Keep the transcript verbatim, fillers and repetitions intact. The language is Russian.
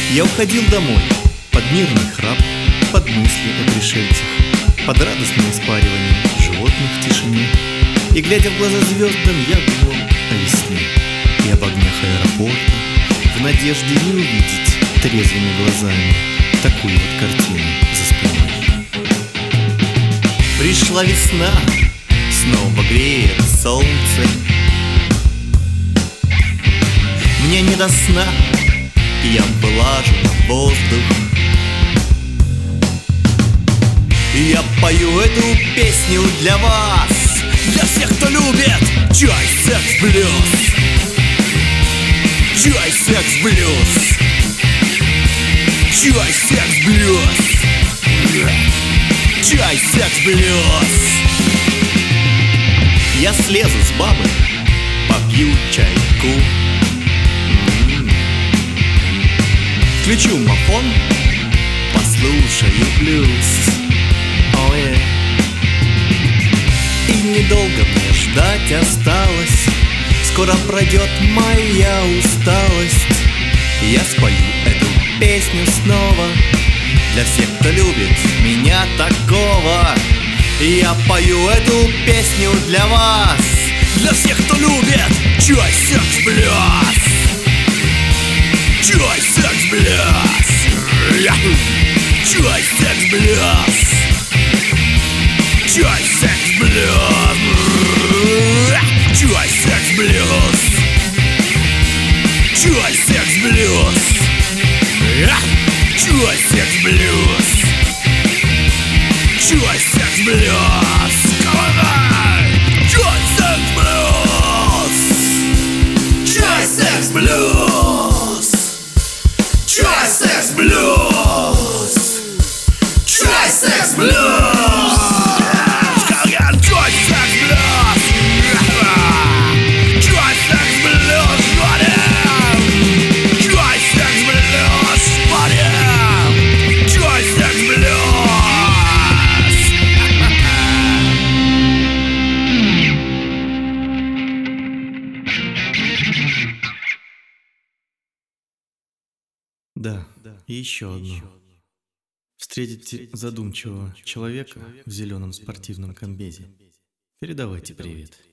Я уходил домой под мирный храп, под мысли о пришельцах, под радостное спаривание животных в тишине. И, глядя в глаза звездам, я думал о весне и об огнях аэропорта, в надежде не увидеть трезвыми глазами такую вот картину за спиной. Пришла весна, снова греет солнце. Мне не до сна, и я влажу воздух. И я пою эту песню для вас, для всех, кто любит чай, секс, блюз. Чай, секс, блюз. Чай, секс, блюз. Чай, секс, блюз. Я слезу с бабы, попью чайку, включу мафон, послушаю блюз. Oh, yeah. И недолго мне ждать осталось, скоро пройдет моя усталость. Я спою эту песню снова для всех, кто любит меня такого. Я пою эту песню для вас, для всех, кто любит чай, секс, блюз. Чай, секс, блюз. Чай, секс, блюз. Чай, секс, блюз. Чай, секс, блюз. Чай, секс, блюз. Чай, секс, блюз. Чай, секс, блюз. Чай, секс, блюз. Чай, секс, блюз. Чай, секс, блюз. Чай, секс, блюз. Да, и еще одно. Встретите задумчивого человека в зеленом спортивном комбезе. Передавайте привет.